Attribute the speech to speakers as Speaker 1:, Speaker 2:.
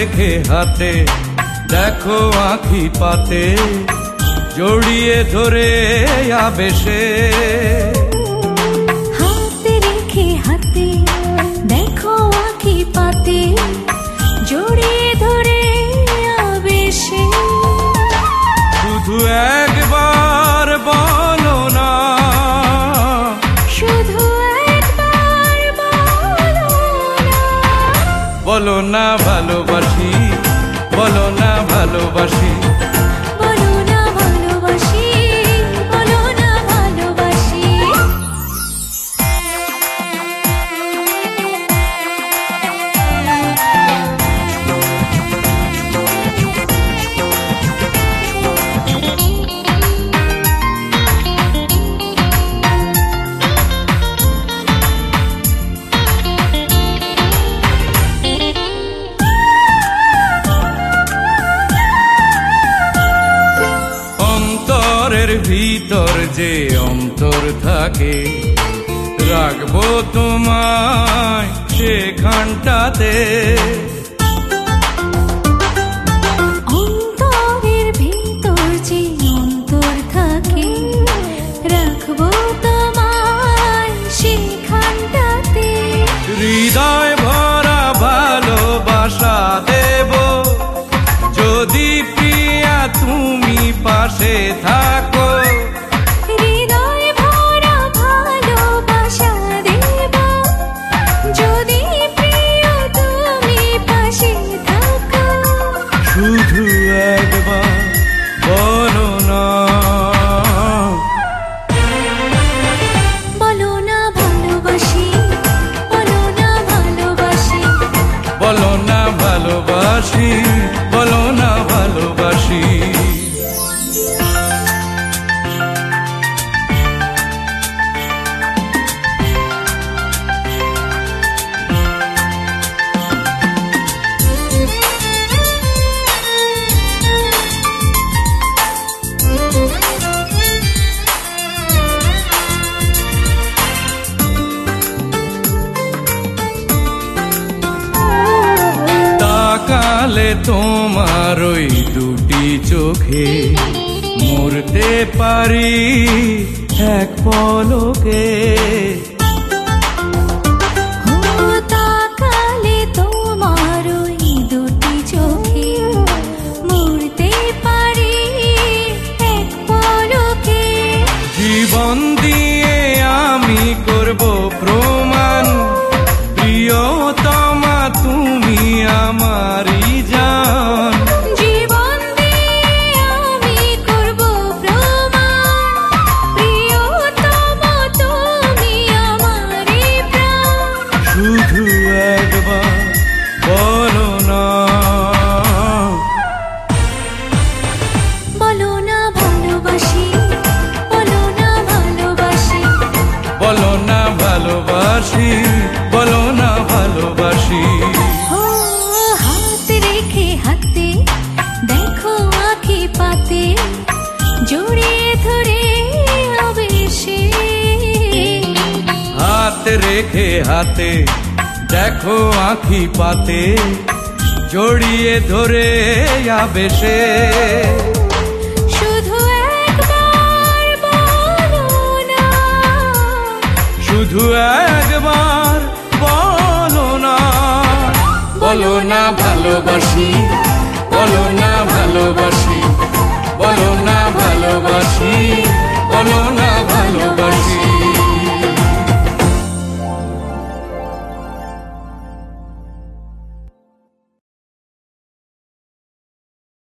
Speaker 1: রেখে হাতে, দেখো আঁখি পাতে, জড়িয়ে ধরে আবেশে।
Speaker 2: হাতে রেখে হাতে, দেখো আঁখি পাতে, জড়িয়ে ধরে আবেশে।
Speaker 1: শুধু একবার বলো না,
Speaker 2: শুধু একবার বলো না,
Speaker 1: বলো না ভালোবাসি, বলো না ভালোবাসি,
Speaker 2: বলো না ভালোবাসি, বলো না ভালোবাসি।
Speaker 1: অন্তরের ভিতর যে অন্তর থাকে, রাখবো তোমায় সেখানটাতে।
Speaker 2: অন্তরের ভিতর যে অন্তর থাকে, রাখবো তোমায় সেখানটাতে।
Speaker 1: হৃদয় ভরা ভালোবাসা দেব, যদি প্রিয়া তুমি পাশে থাকো।
Speaker 2: হৃদয় ভরা ভালোবাসা দেব, যদি প্রিয় তুমি পাশে থাকো।
Speaker 1: শুধু একবার বলো না,
Speaker 2: বলো না ভালোবাসি, বলো না ভালোবাসি,
Speaker 1: বলো না ভালোবাসি, বলো না ভালোবাসি। তাকালে তোমার ওই দুটি চোখে, মরতে পারি এক পলকে।
Speaker 2: তাকালে তোমার ওই দুটি চোখে, মরতে পারি এক পলকে।
Speaker 1: জীবন দিয়ে আমি করব প্রমাণ, প্রিয়তমা তুমি আমারই জান।
Speaker 2: জীবন দিয়ে আমি করব প্রমাণ, প্রিয়তমা তুমি আমারই প্রাণ।
Speaker 1: শুধু একবার বলো না,
Speaker 2: বলো না ভালোবাসি, বলো না ভালোবাসি,
Speaker 1: বলো না ভালোবাসি, বলো না ভালোবাসি।
Speaker 2: ও হাত রেখে হাতে, দেখো আঁখি পাতে, জড়িয়ে ধরে আবেশে।
Speaker 1: হাত রেখে হাতে, দেখো আঁখি পাতে, জড়িয়ে ধরে আবেশে।
Speaker 2: শুধু একবার বলো না,
Speaker 1: শুধু একবার বলো না, বলো না ভালোবাসি, বলো না ভালোবাসি, বলো না ভালোবাসি, বলো না